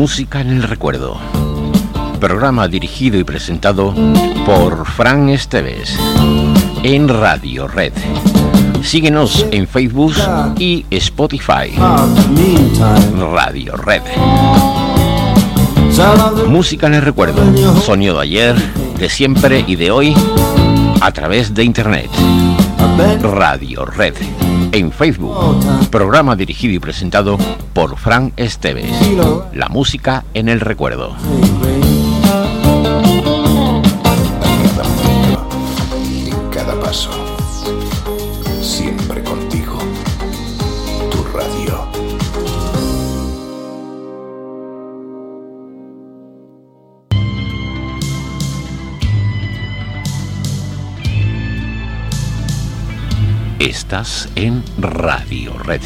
Música en el Recuerdo. Programa dirigido y presentado por Fran Esteves en Radio Red. Síguenos en Facebook y Spotify. Radio Red. Música en el Recuerdo. Sonido de ayer, de siempre y de hoy a través de Internet. Radio Red. En Facebook. Programa dirigido y presentado por Fran Esteves. La música en el recuerdo. En cada paso. Siempre contigo. Tu radio. Estás en Radio Red.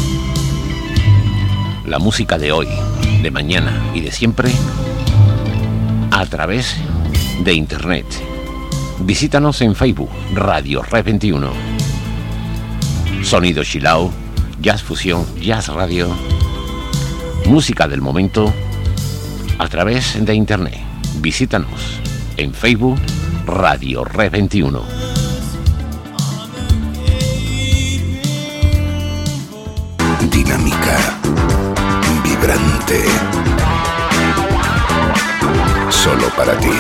La música de hoy, de mañana y de siempre a través de Internet. Visítanos en Facebook, Radio Red 21. Sonido chill out, jazz fusión, jazz radio, música del momento a través de Internet. Visítanos en Facebook, Radio Red 21. Dinámica, vibrante, solo para ti.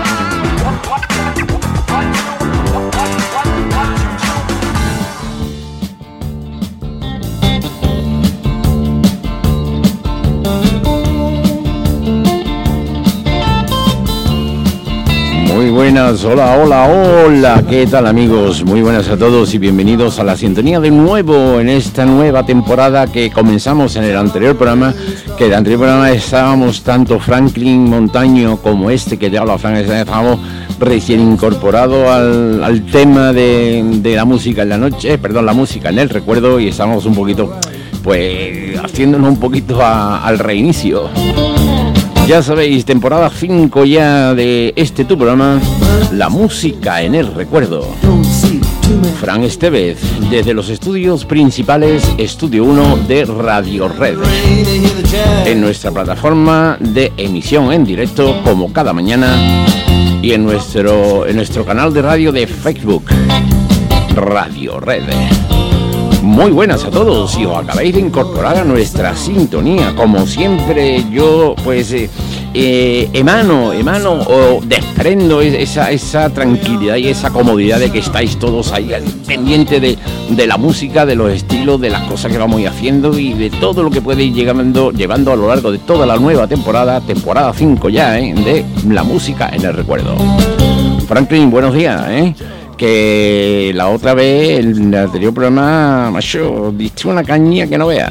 Muy buenas, hola, ¿qué tal amigos? Muy buenas a todos y bienvenidos a la sintonía de nuevo en esta nueva temporada que comenzamos en el anterior programa, que en el anterior programa estábamos tanto Franklin Montaño como este que ya habla Frank, estábamos recién incorporado al tema de la música en la noche, la música en el recuerdo, y estamos un poquito, pues, haciéndonos un poquito al reinicio. Ya sabéis, temporada 5 ya de este tu programa, La música en el recuerdo. Fran Esteves, desde los estudios principales, Estudio 1 de Radio Red. En nuestra plataforma de emisión en directo, como cada mañana, y en nuestro canal de radio de Facebook, Radio Red. Muy buenas a todos, si os acabáis de incorporar a nuestra sintonía. Como siempre, yo pues emano o desprendo esa tranquilidad y esa comodidad de que estáis todos ahí al pendiente de la música, de los estilos, de las cosas que vamos y de todo lo que puede ir llevando a lo largo de toda la nueva temporada 5 ya, de La música en el recuerdo. Franklin, buenos días, que la otra vez, en el anterior programa, macho, diste una caña que no veas.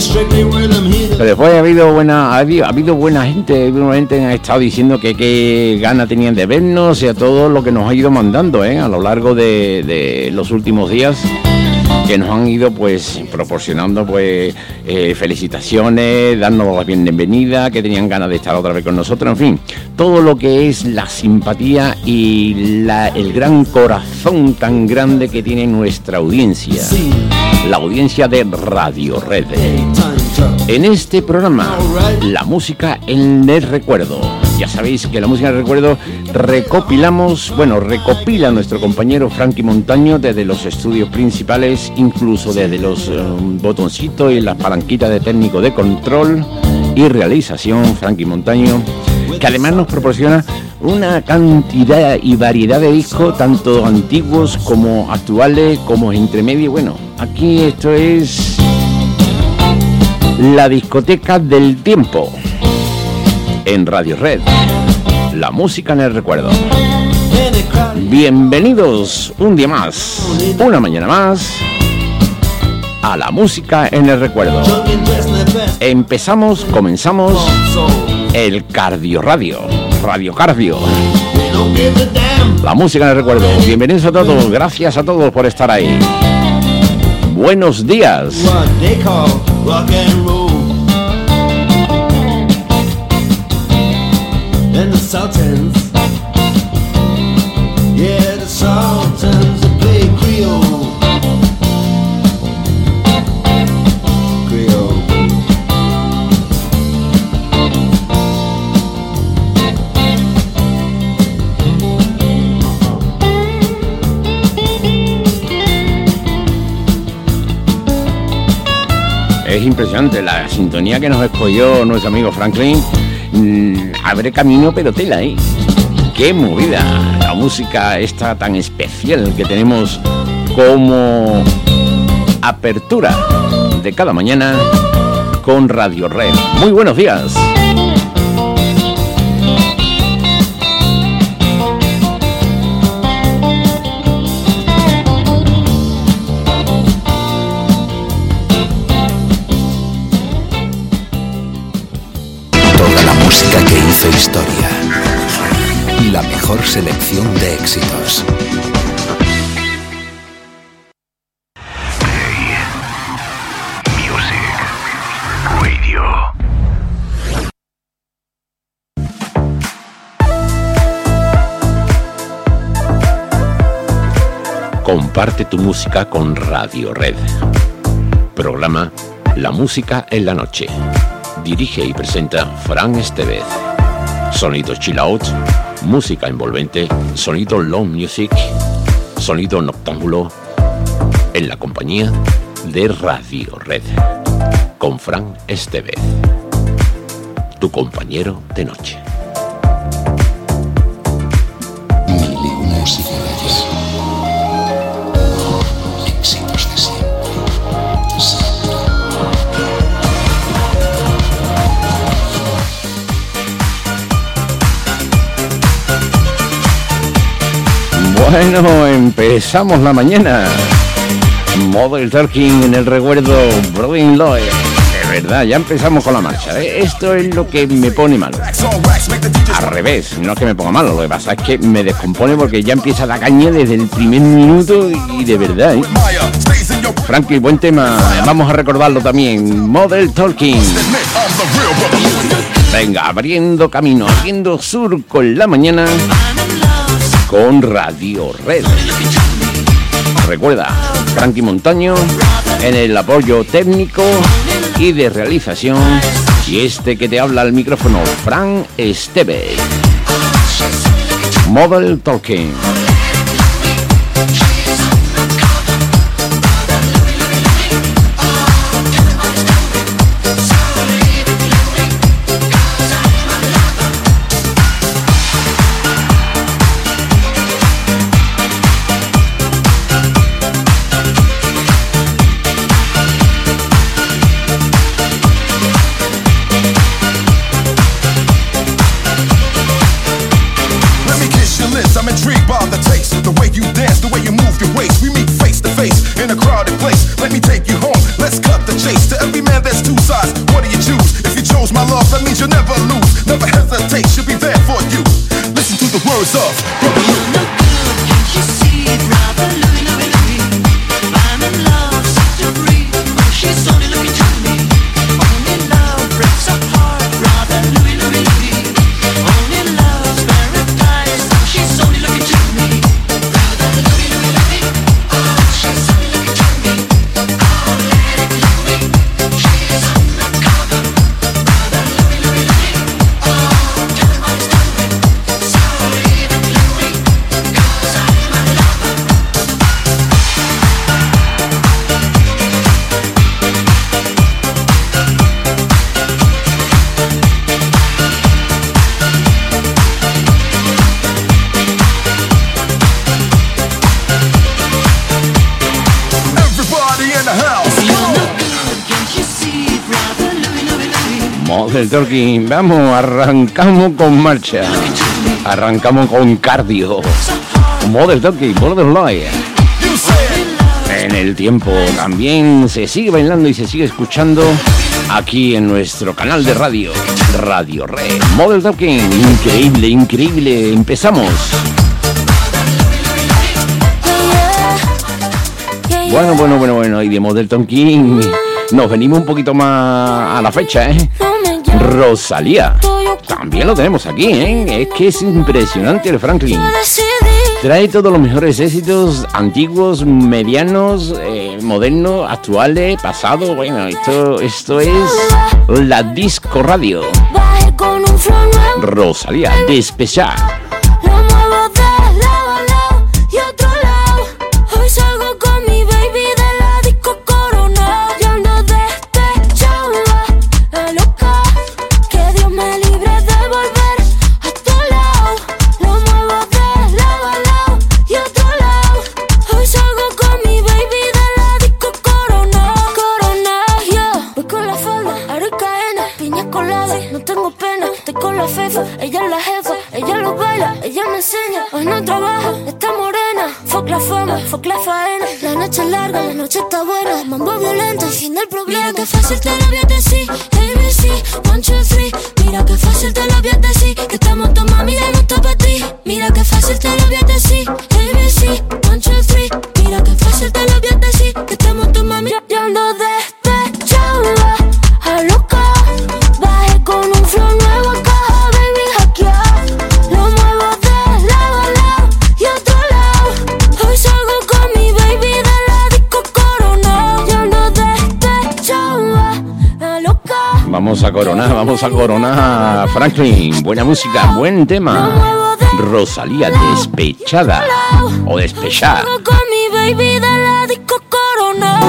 Pero después ha habido buena gente que ha estado diciendo que qué ganas tenían de vernos y a todo lo que nos ha ido mandando, a lo largo de los últimos días, que nos han ido pues proporcionando pues felicitaciones, dándonos la bienvenida, que tenían ganas de estar otra vez con nosotros, en fin, todo lo que es la simpatía y el gran corazón tan grande que tiene nuestra audiencia, la audiencia de Radio Red. En este programa, La música en el recuerdo. Ya sabéis que la música en el recuerdo recopila nuestro compañero Frankie Montaño desde los estudios principales, incluso desde los botoncitos y las palanquitas de técnico de control y realización, Frankie Montaño, que además nos proporciona una cantidad y variedad de discos, tanto antiguos como actuales, como intermedios. Bueno, aquí esto es la discoteca del tiempo. En Radio Red, la música en el recuerdo. Bienvenidos un día más, una mañana más, a la música en el recuerdo. Comenzamos el Cardio Radio, Radio Cardio. La música en el recuerdo. Bienvenidos a todos, gracias a todos por estar ahí. Buenos días. And the Sultans, yeah, the Sultans, they play Creole. es impresionante la sintonía que nos escogió nuestro amigo Franklin. Abre camino, pero tela, ¿eh? ¡Qué movida! La música esta tan especial que tenemos como apertura de cada mañana con Radio Red. Muy buenos días. Toda la música que hizo historia. La mejor selección de éxitos. Comparte tu música con Radio Red. Programa La Música en la Noche. Dirige y presenta Fran Estevez. Sonido chill out, música envolvente, sonido low music, sonido noctámbulo, en la compañía de Radio Red. Con Fran Estevez, tu compañero de noche. Mil y una músicas. Éxitos de siempre. Bueno, empezamos la mañana. Model Talking en el recuerdo, Brother Lloyd. De verdad, ya empezamos con la marcha, ¿eh? Esto es lo que me pone malo. Al revés, no es que me ponga malo, lo que pasa es que me descompone porque ya empieza la caña desde el primer minuto y de verdad, ¿eh? Frankie, buen tema, vamos a recordarlo también. Model Talking. Venga, abriendo camino, abriendo surco en la mañana con Radio Red. Recuerda, Frankie Montaño en el apoyo técnico y de realización, y este que te habla al micrófono, Fran Estevez. Model Talking. Model Talking, vamos, arrancamos con marcha, arrancamos con cardio. Model Talking, Model Life. En el tiempo también se sigue bailando y se sigue escuchando aquí en nuestro canal de radio, Radio Red. Model Talking, increíble, increíble. Empezamos. Bueno, y de Model Talking nos venimos un poquito más a la fecha, ¿eh? Rosalía, también lo tenemos aquí, ¿eh? Es que es impresionante el Franklin. Trae todos los mejores éxitos antiguos, medianos, modernos, actuales, pasados. Bueno, esto es la Disco Radio. Rosalía, Despechar. Hoy salgo con mi baby de la disco Corona. Y ando despechada. sofoco la faena. La noche es larga, la noche está buena. Mambo violento, el fin del problema. Mira que fácil te lo voy a decir, ABC, 1, 2, 3. Mira que fácil te lo voy a decir, que estamos tu mami ya no está para ti. Mira que fácil te lo voy a decir, ABC, 1, 2, 3. Mira que fácil te lo voy a decir, que estamos tu mami. Yo ando despechada, a loca. Bajé con un flow nuevo acá, baby, hackear. Lo muevo de lado a lado y otro lado. Hoy salgo con mi baby de la disco Corona. Yo ando despechada, a loca. Vamos a coronar, Franklin. Buena música, buen tema. Rosalía, despechada o despechada. Salgo con mi baby de la disco Corona.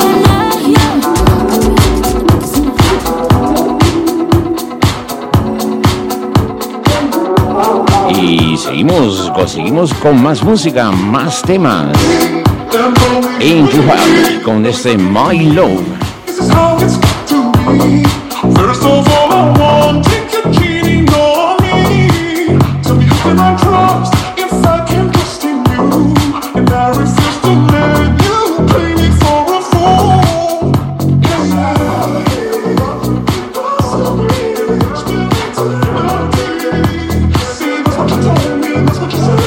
Y seguimos con más música, más temas. In Your Heart con este My Love. This is how it's got to be. First of all, I want to take your cheating on me. Tell me who can I trust if I can trust in you? And I refuse to let you play me for a fool. Yes, I see, that's what you told me, that's what you said.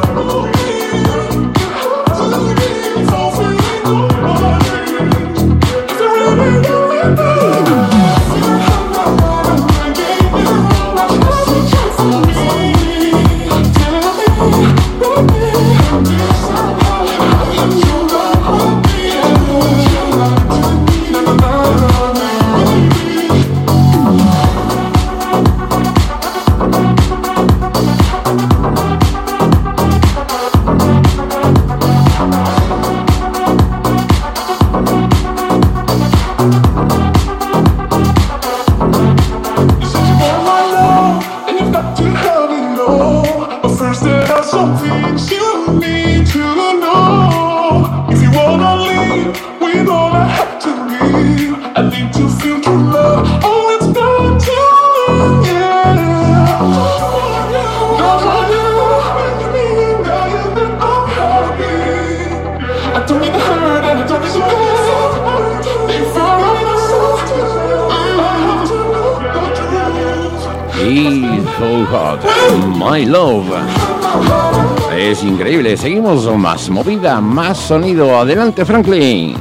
My Love. Es increíble. Seguimos más movida, más sonido. Adelante, Franklin.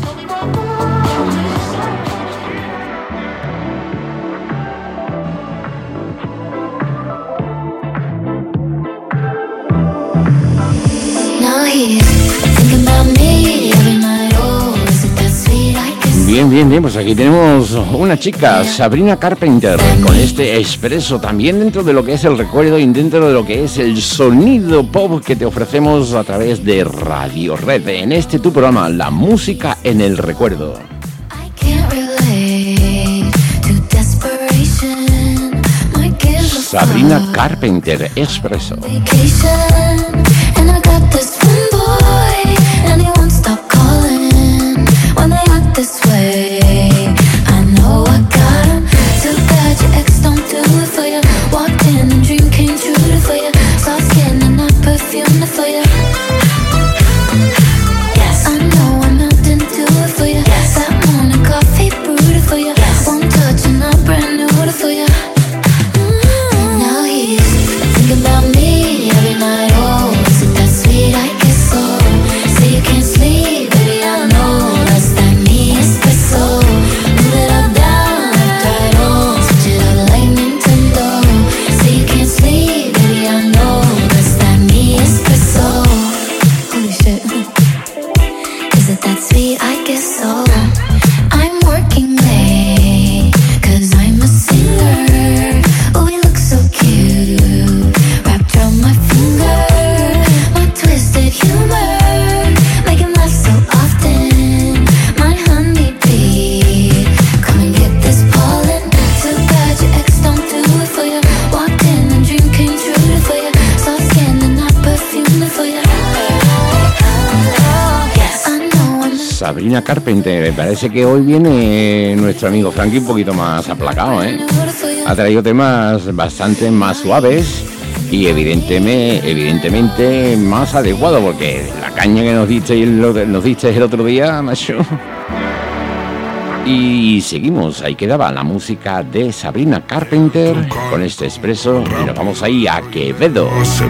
Bien, pues aquí tenemos una chica, Sabrina Carpenter, con este expreso también dentro de lo que es el recuerdo y dentro de lo que es el sonido pop que te ofrecemos a través de Radio Red, en este tu programa, La Música en el Recuerdo. Sabrina Carpenter, expreso. This way, I know I got him. Too bad your ex don't do it for you. Walked in and dream came true for you. Soft skin and not perfume for you. Yes, I know I melted into it for you. Yes, that morning coffee brewed for you. Yes, one touch and I'm brand new for you. Now he's thinking about me every night. Oh, is it that sweet? I guess so. Say you can't sleep, baby, I know. Sabrina Carpenter, me parece que hoy viene nuestro amigo Frankie un poquito más aplacado, ¿eh? Ha traído temas bastante más suaves Y evidentemente más adecuado, porque la caña que nos diste el otro día, macho. Y seguimos, ahí quedaba la música de Sabrina Carpenter con este expreso y nos vamos ahí a Quevedo.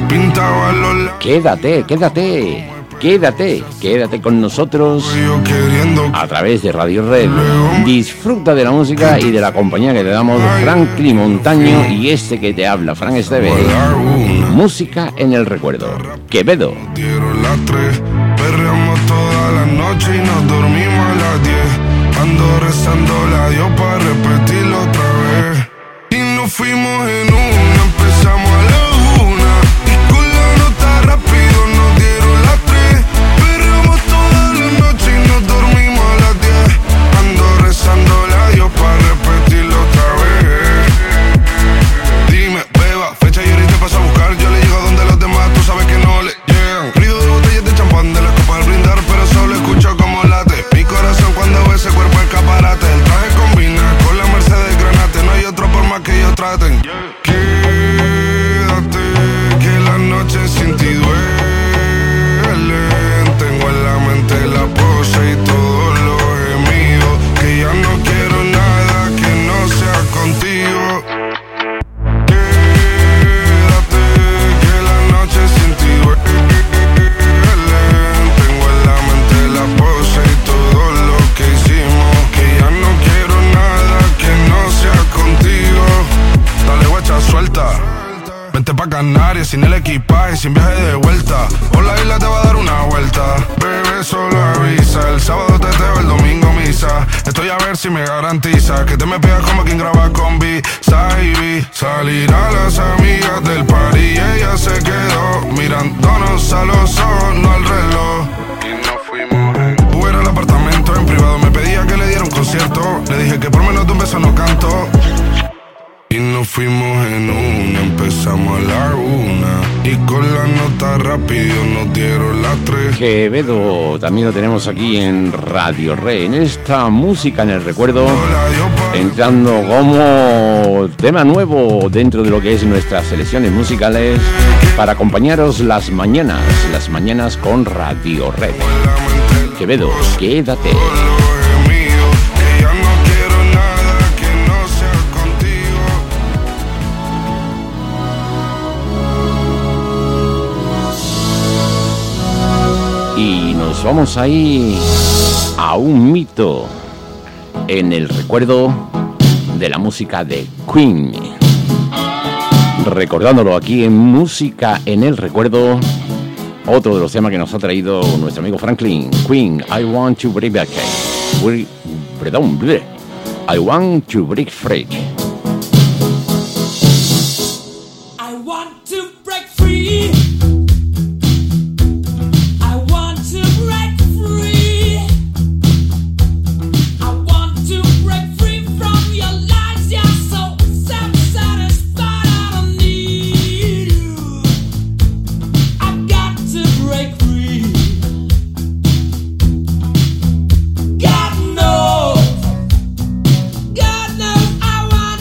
Quédate con nosotros a través de Radio Red. Disfruta de la música y de la compañía que te damos Franklin Montaño y este que te habla, Frank Esteves. Música en el recuerdo. Quevedo. Perreamos toda la noche y nos dormimos a las 10. Ando rezando la Dios para repetirlo otra vez. Y nos fuimos en una, empezamos a la 1. Y con la nota rápido nos dieron las 3. Perreamos toda la noche y nos dormimos a las 10. Ando rezando la Dios para repetirlo otra vez. Dime, beba, fecha y ahorita paso a buscar. Yo le llego donde los demás, tú sabes que no le llegan. Ruido de botellas de champán de la copa al brindar, pero solo escucho como late mi corazón cuando ve ese cuerpo escaparate. El traje combina con la Mercedes Granate. No hay otro por más que ellos traten. Quédate, que la noche sin ti duele. Tengo en la mente la pose y todos los gemidos. Que ya no quiero nada que no sea contigo. Quédate, que la noche sin ti duele. Tengo en la mente la pose y todo lo que hicimos. Que ya no quiero nada que no sea contigo. Dale guacha, suelta. Vente pa' Canarias sin el equipaje, sin viaje de vuelta. Por la isla te va a dar una vuelta. Bebé, solo avisa. El sábado teteo, el domingo misa. Estoy a ver si me garantiza que te me pegas como quien graba con B-Side. Salir a las amigas del party y ella se quedó mirándonos a los ojos, no al reloj. Y nos fuimos en Uber al apartamento en privado. Me pedía que le diera un concierto. Le dije que por menos de un beso no canto. Y nos fuimos en una, empezamos a la 1. Y con la nota rápido nos dieron las 3. Quevedo también lo tenemos aquí en Radio Re, en esta música en el recuerdo, entrando como tema nuevo dentro de lo que es nuestras selecciones musicales para acompañaros las mañanas con Radio Red. Quevedo, quédate. Y nos vamos ahí a un mito en el recuerdo de la música de Queen. Recordándolo aquí en Música en el Recuerdo, otro de los temas que nos ha traído nuestro amigo Franklin. Queen, I want to break back. I want to break free. I want to break free. God knows I want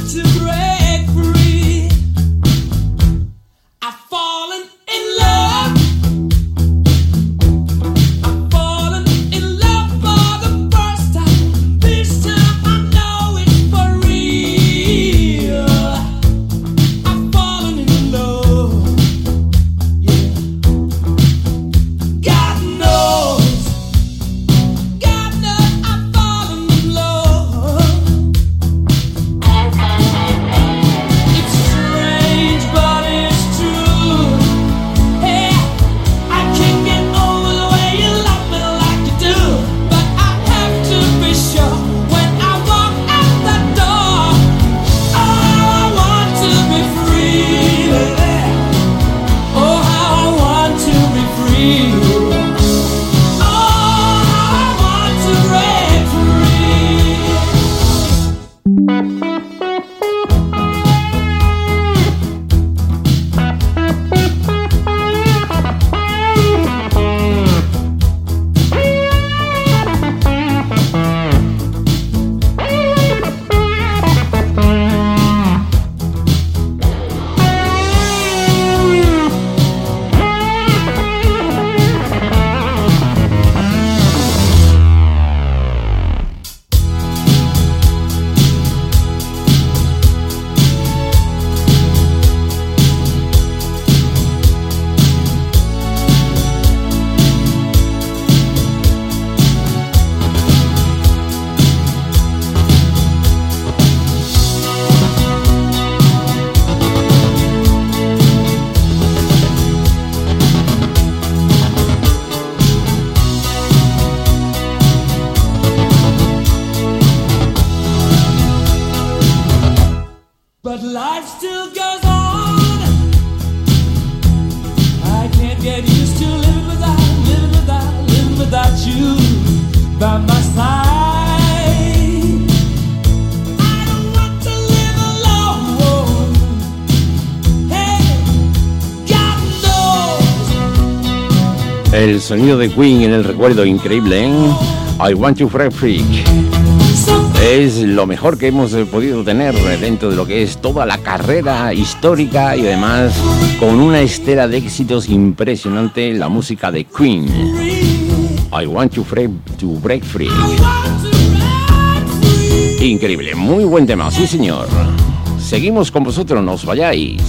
El sonido de Queen en el recuerdo, increíble, ¿eh? I Want to Break Free. Es lo mejor que hemos podido tener dentro de lo que es toda la carrera histórica y además con una estela de éxitos impresionante, la música de Queen. I Want to Break Free. Increíble, muy buen tema, sí señor. Seguimos con vosotros, no os vayáis.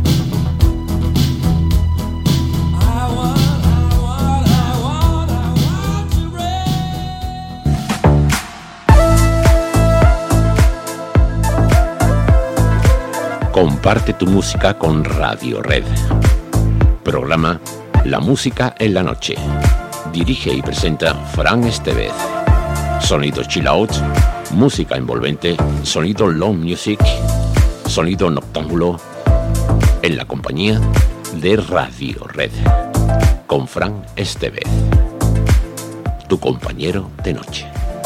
Comparte tu música con Radio Red. Programa La Música en la Noche. Dirige y presenta Fran Estevez. Sonido chill out, música envolvente, sonido long music, sonido noctámbulo, en la compañía de Radio Red. Con Fran Estevez, tu compañero de noche.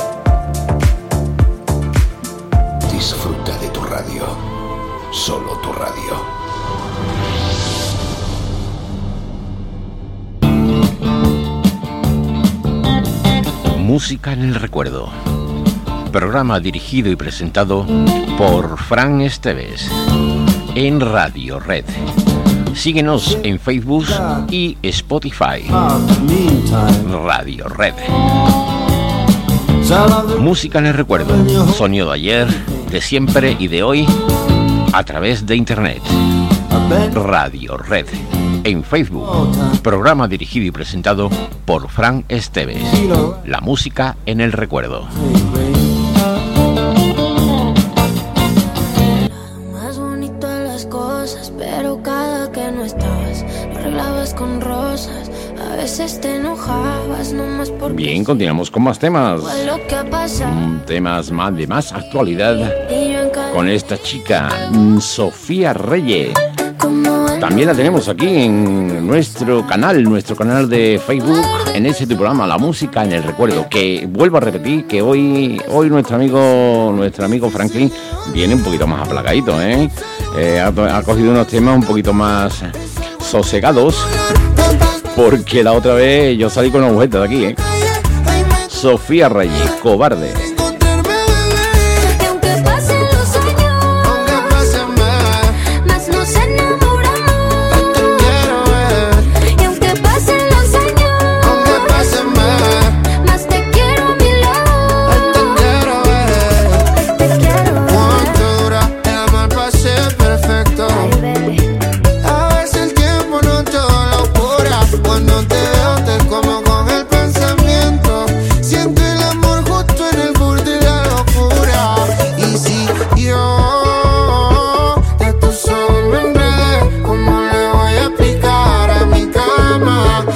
Disfruta de tu radio. Solo tu radio. Música en el recuerdo. Programa dirigido y presentado por Fran Estevez en Radio Red. Síguenos en Facebook y Spotify. Radio Red. Música en el recuerdo. Sonido de ayer, de siempre y de hoy a través de internet. Radio Red. En Facebook. Programa dirigido y presentado por Fran Estevez. La música en el recuerdo. Más bonito las cosas, pero cada que no estabas, lo arreglabas con rosas. A veces te enojabas nomás porque... Bien, continuamos con más temas. fue lo que pasó. Temas más de más actualidad Y yo en cada... con esta chica, Sofía Reyes. como en... También la tenemos aquí en nuestro canal de Facebook, en ese tu programa, La Música en el Recuerdo, que vuelvo a repetir que hoy nuestro amigo Franklin viene un poquito más aplacadito, ¿eh? Ha cogido unos temas un poquito más sosegados, porque la otra vez yo salí con una agujeta de aquí, ¿eh? Sofía Reyes, Cobarde. Y aunque pasen los años, más nos enamoramos. Y aunque pasen los años, más te quiero a mi lado. Te quiero ver. Ay, baby. A veces el tiempo no todo lo cura. Cuando te veo te como con el pensamiento. Siento el amor justo en el borde de la locura. Y si yo de tus ojos me enredé, ¿cómo le voy a explicar a mi cama?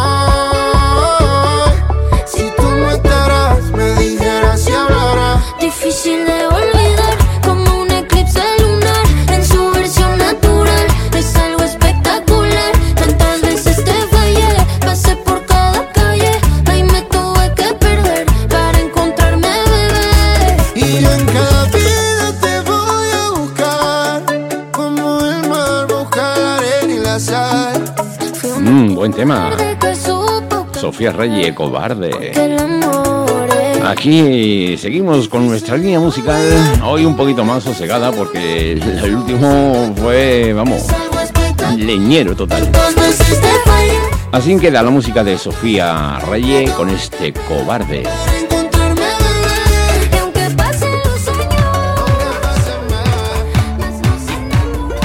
Ay, si tú no estarás, me dijeras y hablarás. Difícil de olvidar, como un eclipse lunar en su versión natural. Es algo espectacular. Tantas veces te fallé, pasé por cada calle. Ahí me tuve que perder para encontrarme, bebé. Y yo en cada vida te voy a buscar, como el mar busca la arena y la sal. Fui un Buen tema. hombre que supo Sofía Reyes, Cobarde. que el amor es. Aquí seguimos con nuestra línea musical, hoy un poquito más sosegada porque el último fue, vamos, Algo espectacular. leñero total. Dos veces te fallé. Así queda la música de Sofía Reyes con este Cobarde. Para encontrarme, bebé. Y aunque pasen los años, más nos enamoramos.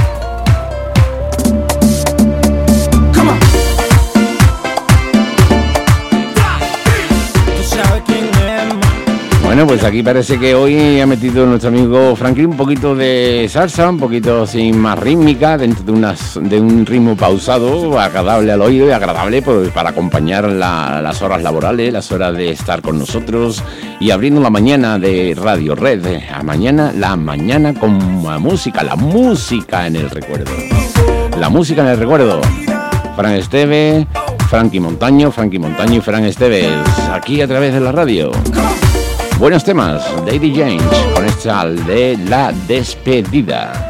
Bueno, pues aquí parece que hoy ha metido nuestro amigo Franklin un poquito de salsa, un poquito sin más rítmica, dentro de un ritmo pausado, agradable al oído y agradable pues, para acompañar las horas laborales, las horas de estar con nosotros y abriendo la mañana de Radio Red. La mañana con la música en el recuerdo. La música en el recuerdo. Fran Estevez, Frankie Montaño y Fran Estevez, aquí a través de la radio. Buenos temas de Eddie James con esta de La Despedida.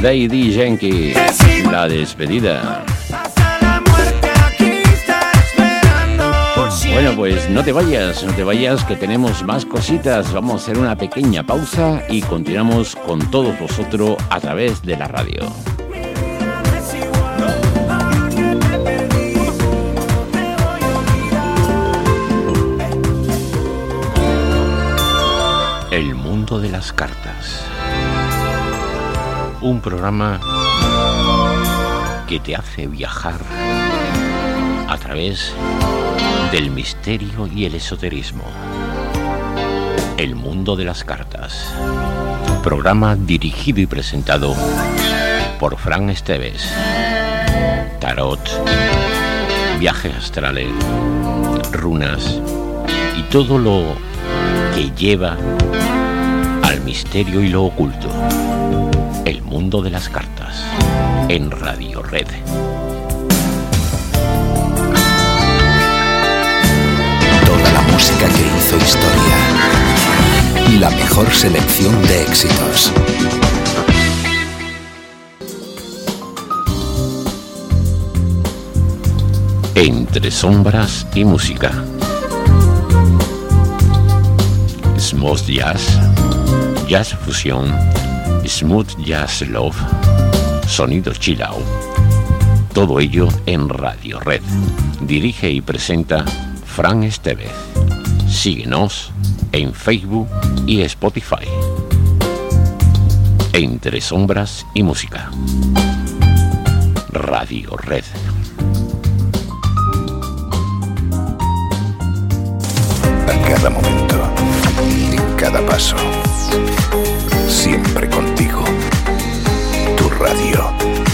Daddy Yankee, la despedida. Bueno, pues no te vayas, que tenemos más cositas. Vamos a hacer una pequeña pausa y continuamos con todos vosotros a través de la radio. El mundo de las cartas. Un programa que te hace viajar a través del misterio y el esoterismo. El mundo de las cartas. Programa dirigido y presentado por Fran Esteves. Tarot, viajes astrales, runas y todo lo que lleva al misterio y lo oculto. El mundo de las cartas en Radio Red. Toda la música que hizo historia. La mejor selección de éxitos. Entre sombras y música. Smooth jazz, jazz fusión, smooth jazz love, sonido chill out. Todo ello en Radio Red. Dirige y presenta Fran Esteves. Síguenos en Facebook y Spotify. Entre sombras y música. Radio Red. A cada momento, en cada paso, siempre contigo. Tu radio.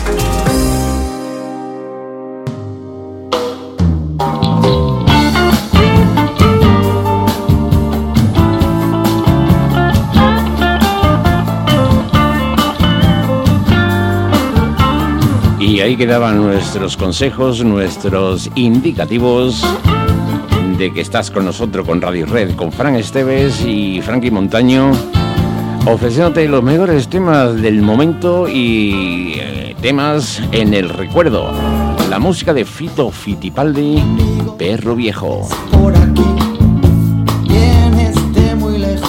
Y ahí quedaban nuestros consejos, nuestros indicativos de que estás con nosotros, con Radio Red, con Fran Esteves y Frankie Montaño, ofreciéndote los mejores temas del momento y temas en el recuerdo. La música de Fito Fitipaldi, Perro Viejo. Por aquí vienes de muy lejos,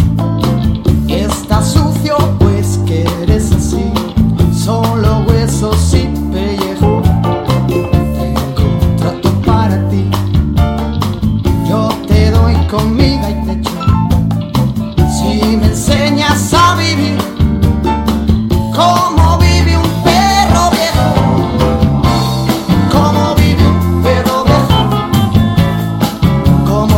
estás sucio pues que eres así, solo huesos y pellejo. Tengo un trato para ti, yo te doy comida y techo, si me enseñas a vivir como vive un perro viejo, como vive un perro viejo, como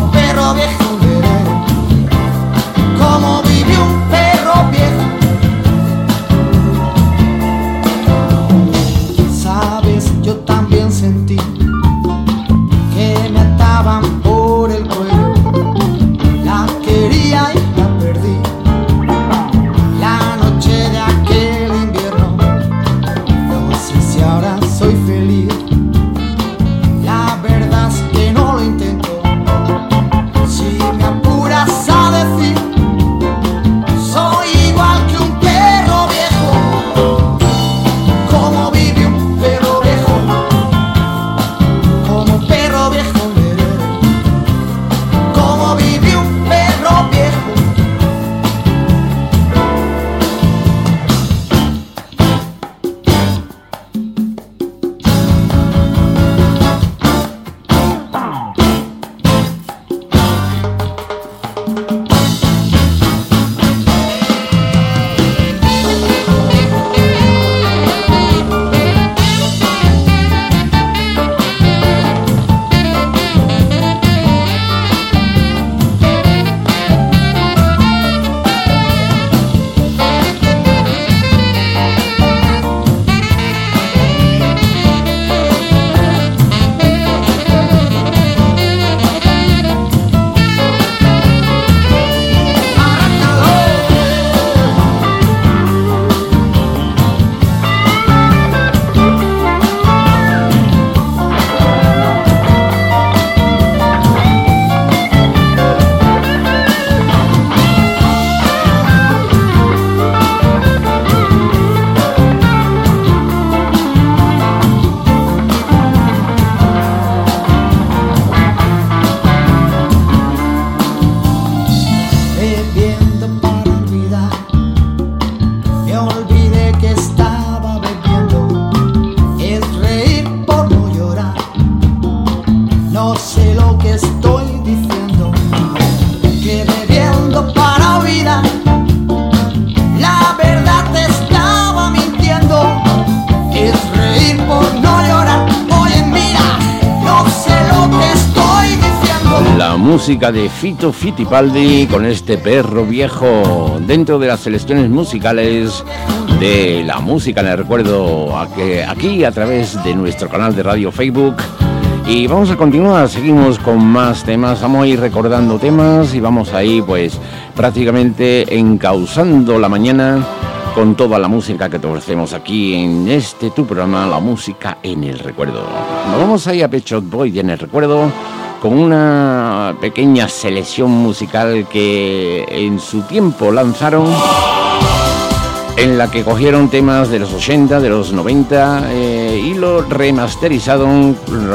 música de Fito Fittipaldi con este perro viejo dentro de las selecciones musicales de la música en el recuerdo aquí a través de nuestro canal de radio Facebook. Y vamos a continuar, seguimos con más temas, vamos a ir recordando temas y vamos a ir pues prácticamente encauzando la mañana con toda la música que te ofrecemos aquí en este tu programa, La Música en el Recuerdo. Nos vamos a ir a Pet Shop Boys en el recuerdo con una pequeña selección musical que en su tiempo lanzaron, en la que cogieron temas de los 80, de los 90 y lo remasterizaron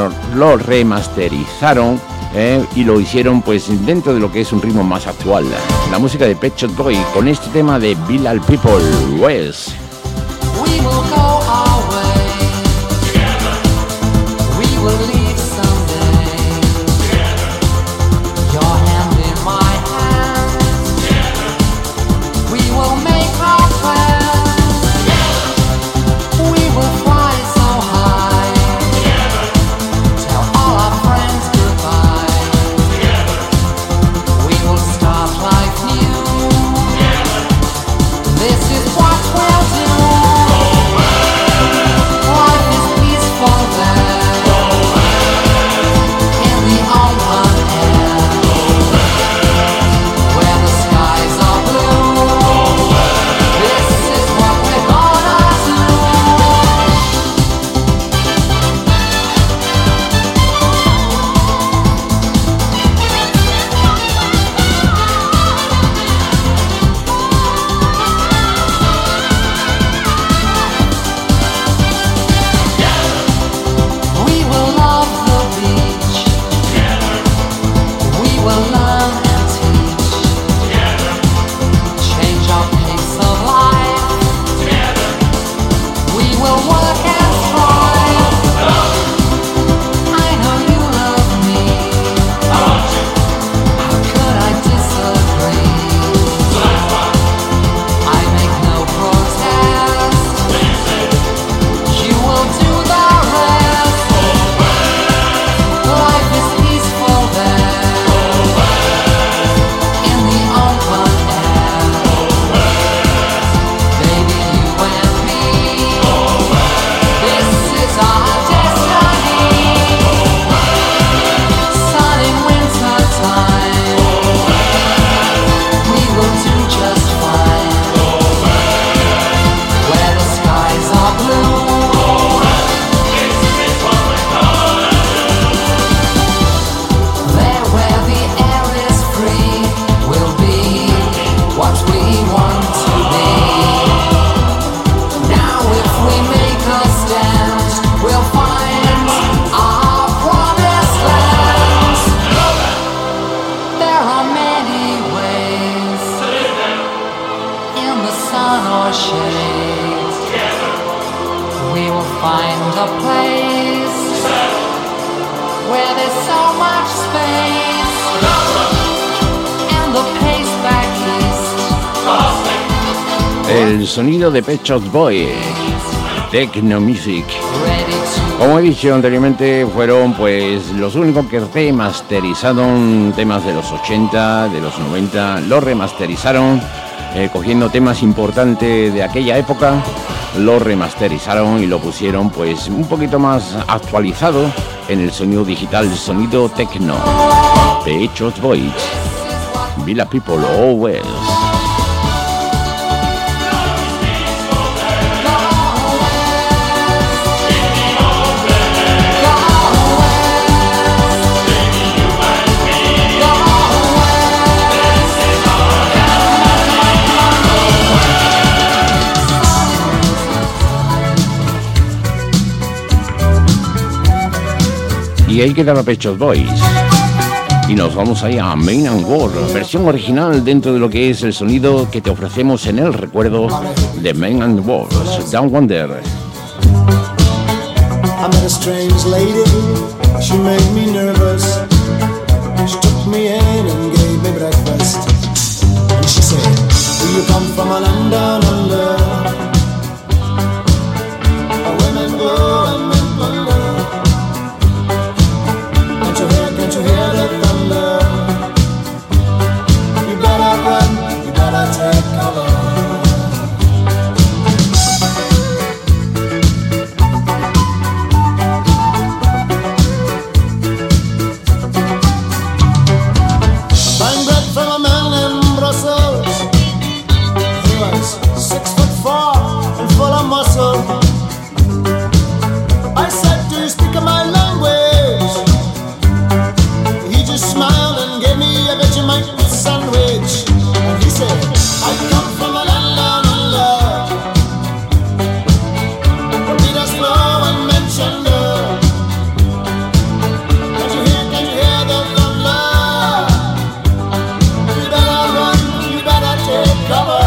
y lo hicieron pues dentro de lo que es un ritmo más actual. La música de Pet Shop Boys con este tema de Village People West. We will go our way. Together. We will leave someday. Together. Your hand in my hand. Together. We will make our plans. Together. We will fly so high. Together. Tell all our friends goodbye. Together. We will start life new. Together. This is what we'll do. Life is peaceful there. In the open air, where the skies are blue. This is what we're gonna do. We will love the beach. We will learn and teach. Change our pace of life. We will work and strive. I know you love me. How could I disagree? I make no protest. You will do the rest. Life is peaceful there. In the open air. Baby, you and me. This is our destiny. Sun in winter time. We will do just fine. Where the skies are blue. There where the air is free, we'll be what we want to be. Now if we make a stand, we'll find our promised land. There are many ways, in the sun or shade. We will find a place where there's so much space, and the pace back east. El sonido de Pet Shop Boys, Techno Music. Ready to Como he dicho anteriormente, fueron pues los únicos que remasterizaron temas de los 80, de los 90, los remasterizaron, cogiendo temas importantes de aquella época, lo remasterizaron y lo pusieron pues un poquito más actualizado en el sonido digital, el sonido techno. Pet Shop Boys, Village People Always. Y ahí quedaba Pet Shop Boys. Y nos vamos ahí a Man and World, versión original dentro de lo que es el sonido que te ofrecemos en el recuerdo de Man and World, Down Wonder. I met a strange lady, she made me nervous. She took me in and gave me breakfast. And she said, do you come from a land down under? Where women go and men wonder. Can't you hear the thunder? was 6'4" and full of muscle. I said, "Do you speak my language?" He just smiled and gave me a Vegemite sandwich. And he said, "I come from a land down under, where Peter's flow and mention her. Can you hear the thunder? You better run, you better take cover."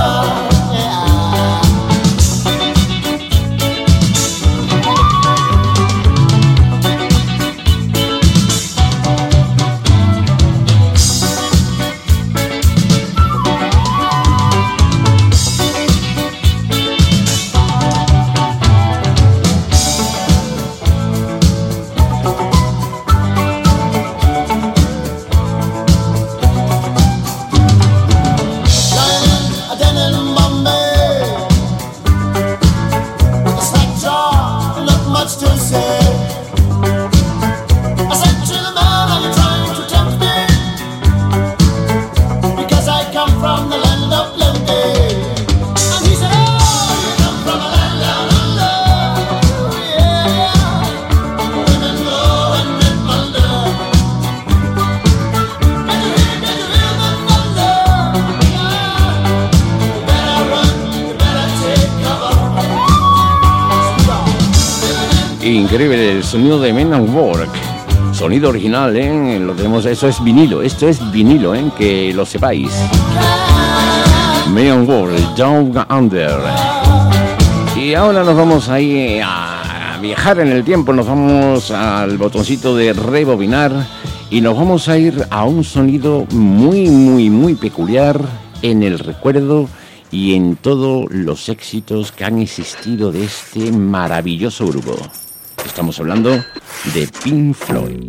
Increíble el sonido de Men at Work. Sonido original, ¿eh? Lo tenemos, eso es vinilo, esto es vinilo, ¿eh? Que lo sepáis. Men at Work, Down Under. Y ahora nos vamos ahí a viajar en el tiempo, nos vamos al botoncito de rebobinar y nos vamos a ir a un sonido muy peculiar en el recuerdo y en todos los éxitos que han existido de este maravilloso grupo. Estamos hablando de Pink Floyd.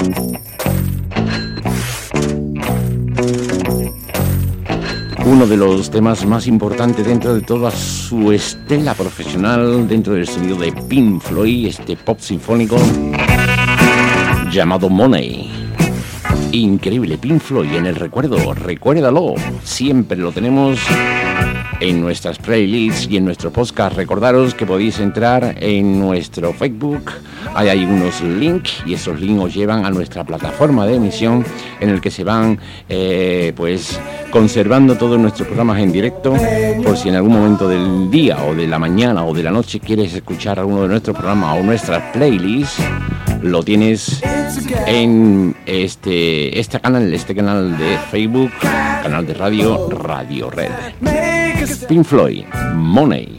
Uno de los temas más importantes dentro de toda su estela profesional, dentro del sonido de Pink Floyd, este pop sinfónico llamado Money. Increíble, Pink Floyd en el recuerdo, recuérdalo, siempre lo tenemos en nuestras playlists y en nuestro podcast. Recordaros que podéis entrar en nuestro Facebook, hay unos links y esos links os llevan a nuestra plataforma de emisión en el que se van pues conservando todos nuestros programas en directo, por si en algún momento del día o de la mañana o de la noche quieres escuchar alguno de nuestros programas o nuestras playlists, lo tienes en este canal de Facebook, canal de radio, Radio Red. Pink Floyd, Money.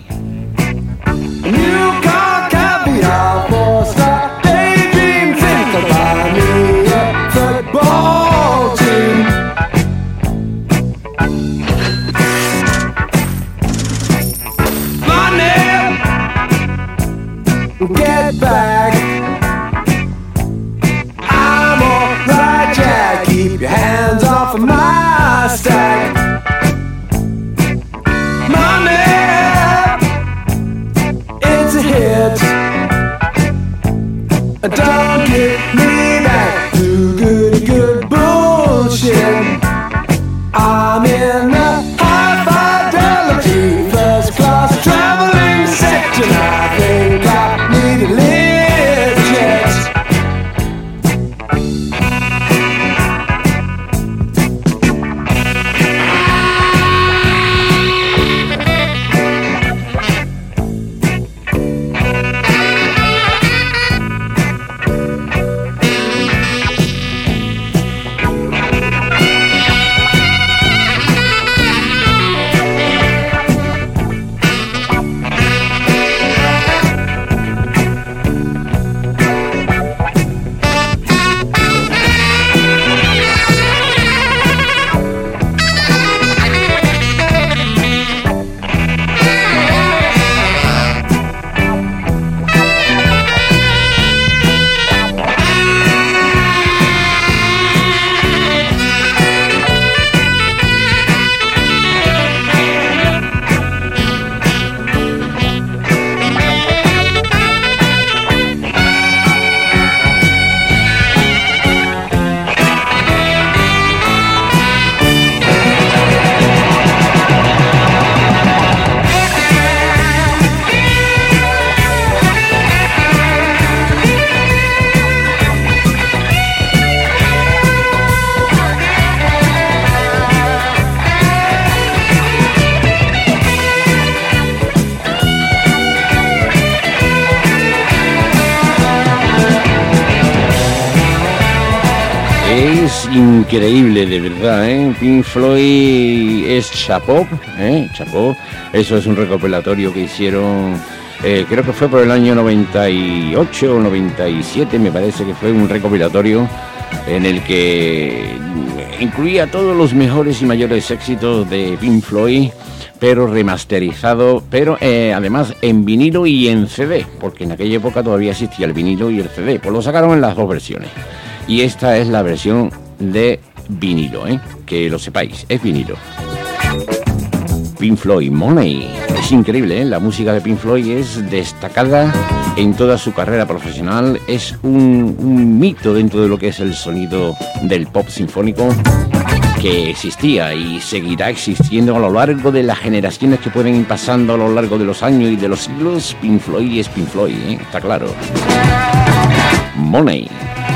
Get back. I'm alright, Jack. Keep your hands off of my stack. Don't get me back to good bullshit. I'm in the high fidelity first class traveling section. I think I need a lift jet. increíble, de verdad, ¿eh? Pink Floyd es chapó, chapó. Eso es un recopilatorio que hicieron, creo que fue por el año 98 o 97, me parece que fue un recopilatorio en el que incluía todos los mejores y mayores éxitos de Pink Floyd, pero remasterizado, pero además en vinilo y en CD, porque en aquella época todavía existía el vinilo y el CD, pues lo sacaron en las dos versiones. Y esta es la versión de vinilo, que lo sepáis, es vinilo. Pink Floyd, Money. Es increíble, la música de Pink Floyd es destacada en toda su carrera profesional, es un mito dentro de lo que es el sonido del pop sinfónico, que existía y seguirá existiendo a lo largo de las generaciones que pueden ir pasando a lo largo de los años y de los siglos. Pink Floyd es Pink Floyd, está claro. Money.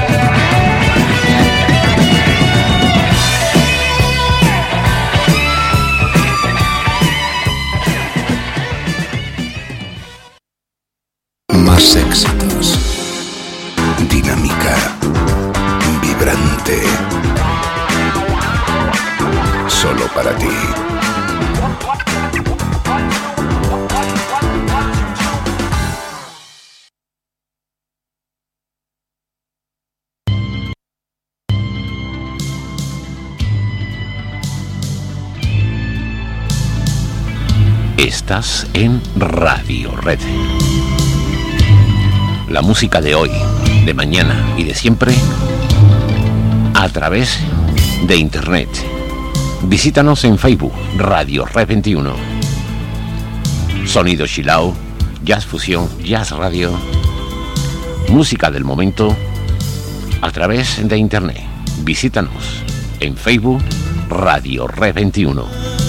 Más éxitos. Dinámica. Vibrante. Solo para ti. Estás en Radio Red. La música de hoy, de mañana y de siempre a través de Internet. Visítanos en Facebook, Radio Red 21. Sonido chill out, jazz fusión, jazz radio, música del momento a través de Internet. Visítanos en Facebook, Radio Red 21.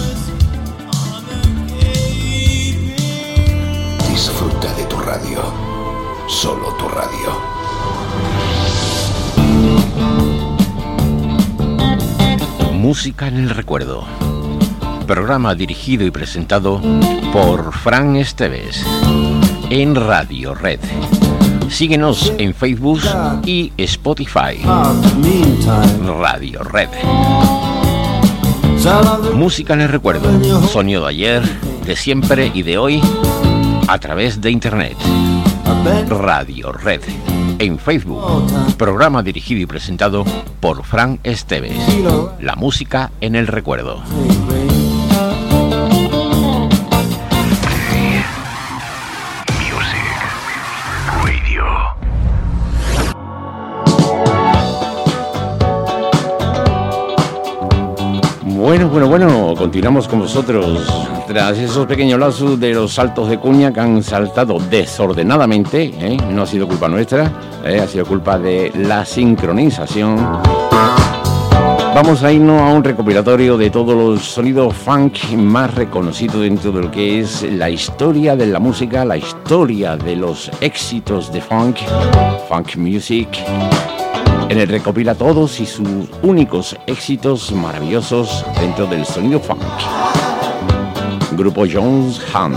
Disfruta de tu radio. Solo tu radio. Música en el recuerdo. Programa dirigido y presentado por Fran Esteves en Radio Red. Síguenos en Facebook y Spotify. Radio Red. Música en el recuerdo. Sonido de ayer, de siempre y de hoy a través de Internet. Radio Red. En Facebook. Programa dirigido y presentado por Fran Esteves. La música en el recuerdo. Bueno, continuamos con vosotros. Tras esos pequeños lapsus de los saltos de cuña que han saltado desordenadamente, no ha sido culpa nuestra, ha sido culpa de la sincronización. Vamos a irnos a un recopilatorio de todos los sonidos funk más reconocidos dentro de lo que es la historia de la música, la historia de los éxitos de funk music. En el recopila todos y sus únicos éxitos maravillosos dentro del sonido funk. Grupo Jones Hand.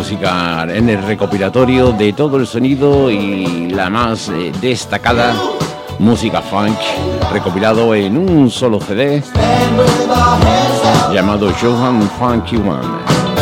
música, en el recopilatorio de todo el sonido y la más destacada música funk, recopilado en un solo CD llamado Johan Funky One.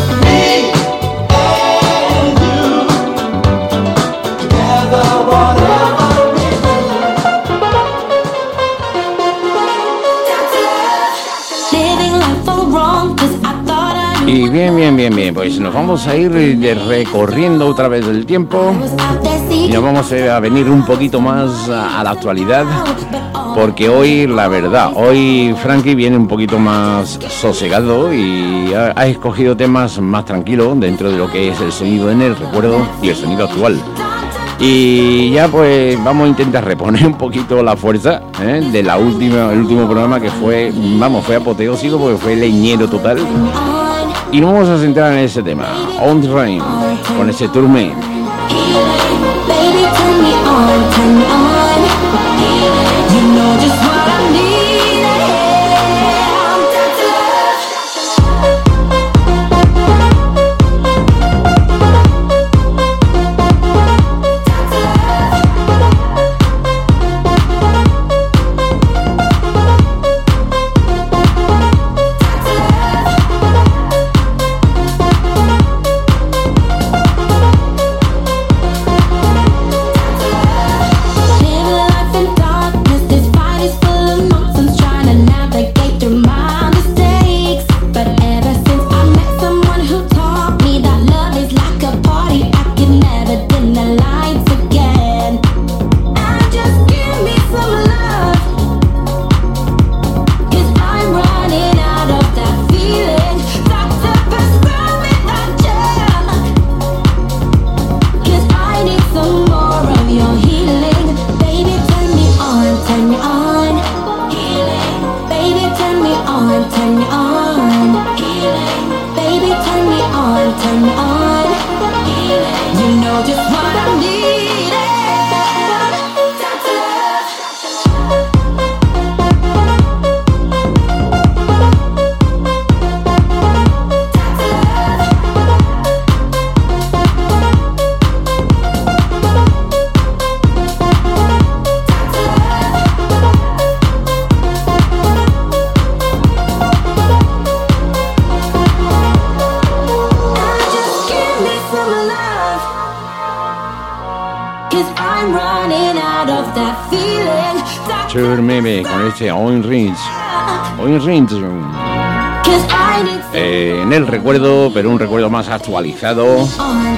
Y bien, pues nos vamos a ir recorriendo otra vez el tiempo y nos vamos a venir un poquito más a la actualidad, porque hoy, la verdad, hoy Frankie viene un poquito más sosegado y ha escogido temas más tranquilos dentro de lo que es el sonido en el recuerdo y el sonido actual. Y ya pues vamos a intentar reponer un poquito la fuerza de el último programa que fue apoteósico porque fue leñero total. Y nos vamos a centrar en ese tema, On the Rain, con ese Tourmain. Con este On Rings en el recuerdo, pero un recuerdo más actualizado.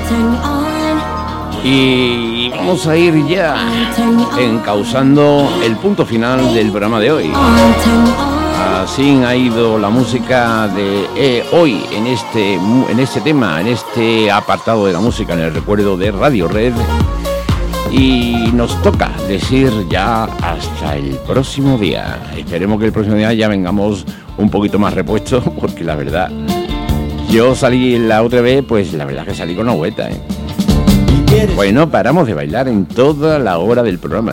Y vamos a ir ya encauzando el punto final del programa de hoy. Así ha ido la música de hoy en este tema, en este apartado de la música en el recuerdo de Radio Red. Y nos toca decir ya hasta el próximo día. Esperemos que el próximo día ya vengamos un poquito más repuestos, porque la verdad, yo salí la otra vez, pues la verdad que salí con una vuelta, Pues no paramos de bailar en toda la hora del programa,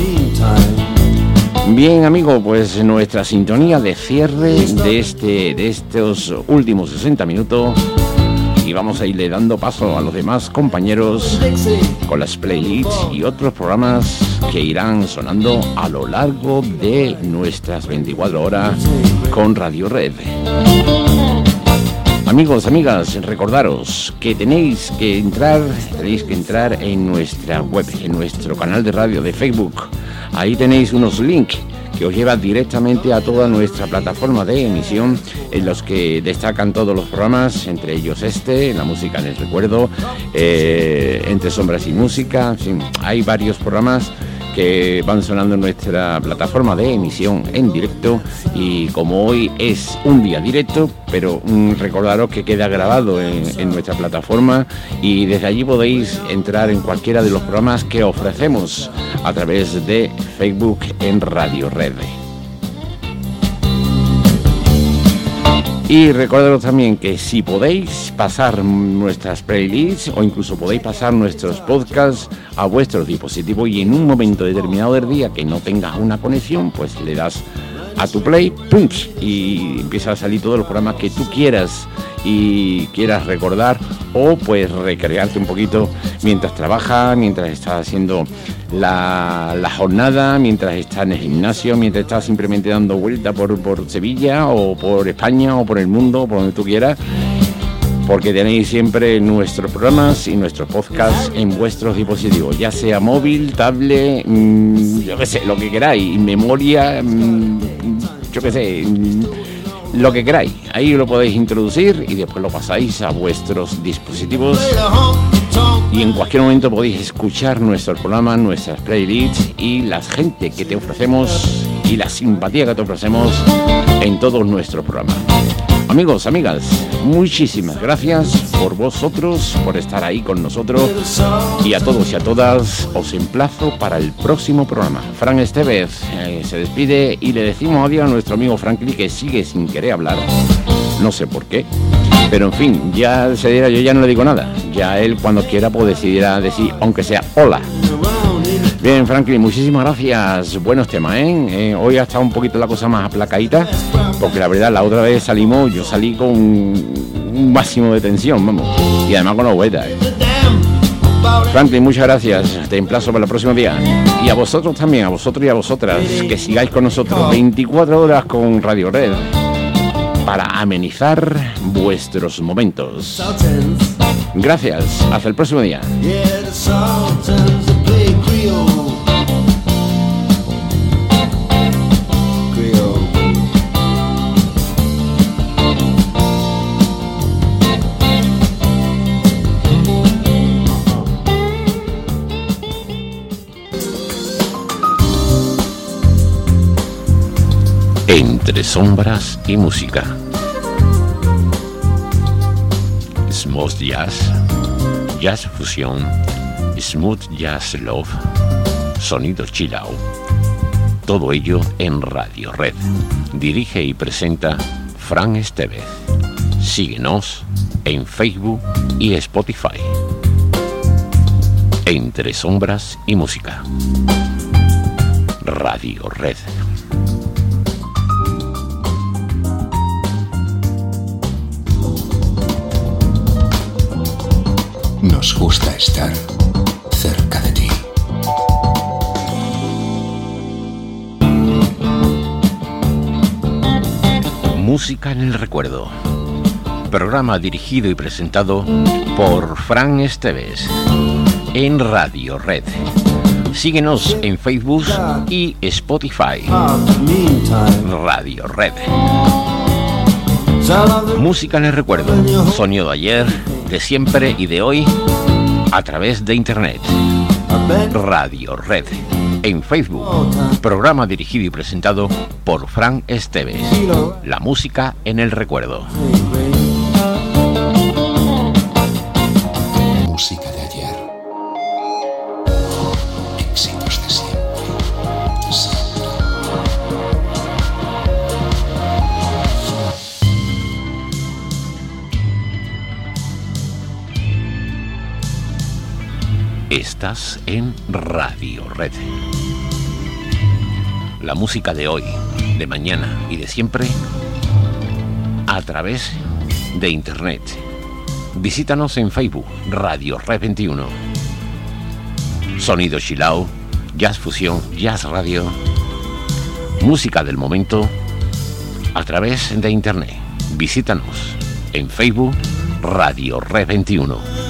Bien, amigo, pues nuestra sintonía de cierre de estos últimos 60 minutos. Y vamos a irle dando paso a los demás compañeros con las playlists y otros programas que irán sonando a lo largo de nuestras 24 horas con Radio Red. Amigos, amigas, recordaros que tenéis que entrar en nuestra web, en nuestro canal de radio de Facebook. Ahí tenéis unos links que os lleva directamente a toda nuestra plataforma de emisión, en los que destacan todos los programas, entre ellos La música en el recuerdo, Entre sombras y música, en fin, hay varios programas que van sonando en nuestra plataforma de emisión en directo. Y como hoy es un día directo, pero recordaros que queda grabado en nuestra plataforma, y desde allí podéis entrar en cualquiera de los programas que ofrecemos a través de Facebook en Radio Red. Y recordaros también que si podéis pasar nuestras playlists o incluso podéis pasar nuestros podcasts a vuestro dispositivo, y en un momento determinado del día que no tengas una conexión, pues le das a tu play, ¡pum!, y empieza a salir todos los programas que tú quieras y quieras recordar o pues recrearte un poquito mientras trabajas, mientras estás haciendo la jornada, mientras estás en el gimnasio, mientras estás simplemente dando vuelta por Sevilla o por España o por el mundo, por donde tú quieras, porque tenéis siempre nuestros programas y nuestros podcasts en vuestros dispositivos, ya sea móvil, tablet, yo qué sé, lo que queráis, memoria, yo qué sé, lo que queráis. Ahí lo podéis introducir y después lo pasáis a vuestros dispositivos y en cualquier momento podéis escuchar nuestros programas, nuestras playlists y la gente que te ofrecemos y la simpatía que te ofrecemos en todos nuestros programas. Amigos, amigas, muchísimas gracias por vosotros, por estar ahí con nosotros, y a todos y a todas os emplazo para el próximo programa. Fran Estevez se despide y le decimos adiós a nuestro amigo Franklin, que sigue sin querer hablar, no sé por qué, pero en fin, ya se dirá, yo ya no le digo nada, ya él cuando quiera pues decidirá decir, aunque sea hola. Bien, Franklin, muchísimas gracias. Buenos temas, ¿eh? Hoy ha estado un poquito la cosa más aplacadita, porque la verdad, la otra vez yo salí con un máximo de tensión, vamos, y además con novedad, ¿eh? Franklin, muchas gracias. Te emplazo para el próximo día. Y a vosotros también, a vosotros y a vosotras, que sigáis con nosotros 24 horas con Radio Red para amenizar vuestros momentos. Gracias, hasta el próximo día. Entre sombras y música. Smooth jazz, jazz fusión, smooth jazz love, sonido chill out. Todo ello en Radio Red. Dirige y presenta Fran Estevez. Síguenos en Facebook y Spotify. Entre sombras y música. Radio Red. Nos gusta estar cerca de ti. Música en el recuerdo. Programa dirigido y presentado por Fran Estevez en Radio Red. Síguenos en Facebook y Spotify. Radio Red. Música en el recuerdo. Sonido de ayer, de siempre y de hoy a través de internet. Radio Red. En Facebook. Programa dirigido y presentado por Fran Estevez. La música en el recuerdo. Música de ayer. Éxitos de siempre. Estás en Radio Red. La música de hoy, de mañana y de siempre a través de internet. Visítanos en Facebook, Radio Red 21. Sonido chilao, jazz fusión, jazz radio, música del momento a través de internet. Visítanos en Facebook, Radio Red 21.